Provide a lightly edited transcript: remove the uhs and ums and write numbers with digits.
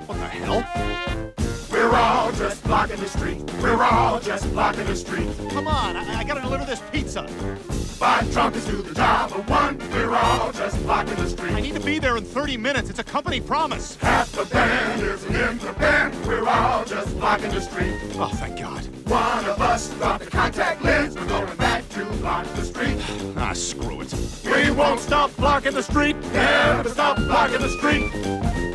What the hell? We're all just blocking the street. We're all just blocking the street. Come on, I gotta deliver this pizza. 5 trumpets do the job of 1. We're all just blocking the street. I need to be there in 30 minutes. It's a company promise. Half the band isn't in the band. We're all just blocking the street. Oh, thank God. One of us dropped the contact lens. We're going back to block the street. Ah, screw it. We won't stop blocking the street. Never stop blocking the street.